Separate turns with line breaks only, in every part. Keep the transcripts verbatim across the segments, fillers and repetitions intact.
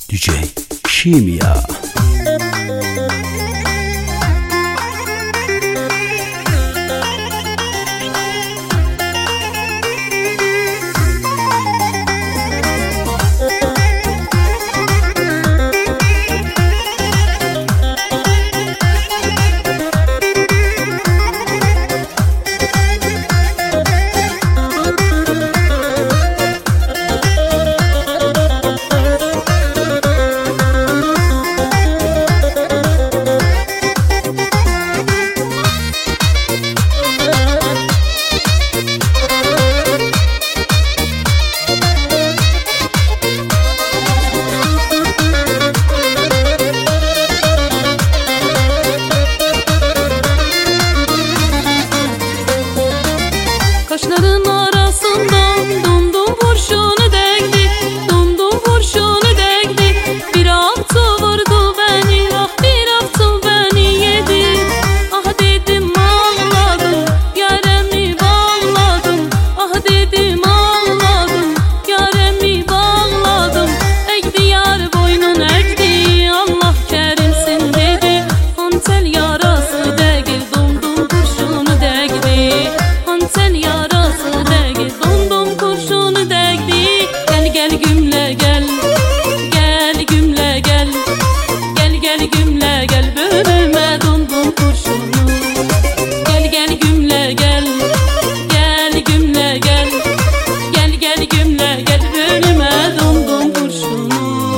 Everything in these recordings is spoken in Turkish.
D J Shimia.
Kaşların arasından dumdum kurşunu değdi, dumdum kurşunu değdi. Bir altı vurdu beni, ah bir altı beni yedi. Ah dedim ağladım, yaremi bağladım. Ah dedim ağladım, yaremi bağladım. Ekdi yar boynun ekdi, Allah kerimsin dedi. Hantel yarası değil, dumdum kurşunu değdi. Hantel yarası değil, dumdum kurşunu değdi. Gel gel gümle gel, gel gümle gel. Gel gel gümle gel, bölüme dumdum kurşunu. Gel gel gümle gel, gel gümle gel. Gel gel gümle gel, bölüme dumdum kurşunu.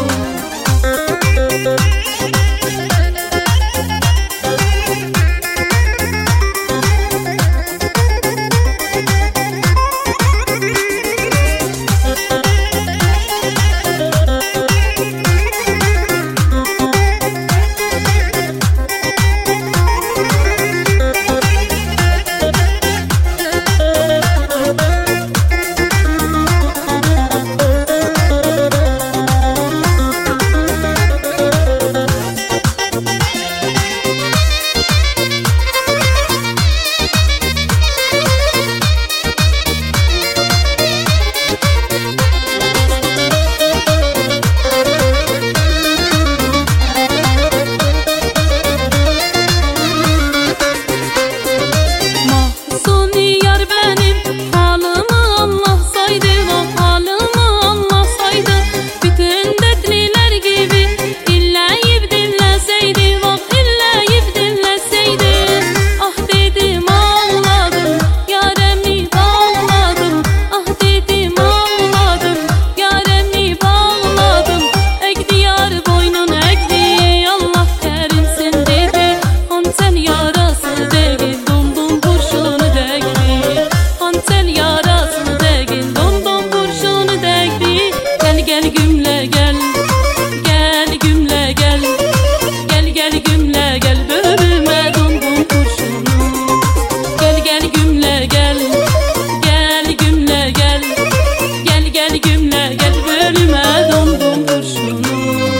Gel gümle gel, gel gümle gel. Gel gel gümle gel, bölüme dumdum kurşunu. Gel gel gümle gel, gel gümle gel. Gel gel gümle gel, bölüme dumdum kurşunu.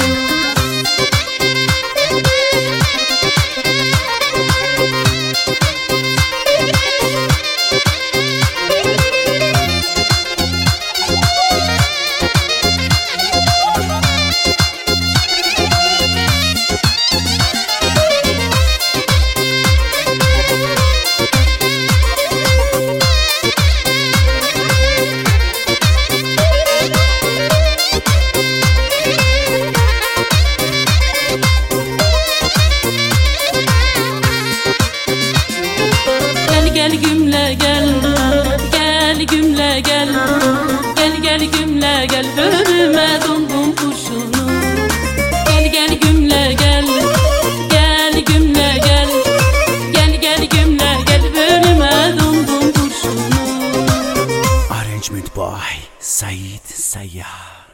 Gel gümle gel, gel gümle gel. Gel gel gümle gel, bölüme dumdum kurşunu. Gel gel gümle gel, gel gümle gel. Gel gel gümle gel, bölüme dumdum kurşunu.
Arrangement by Said Sayyah.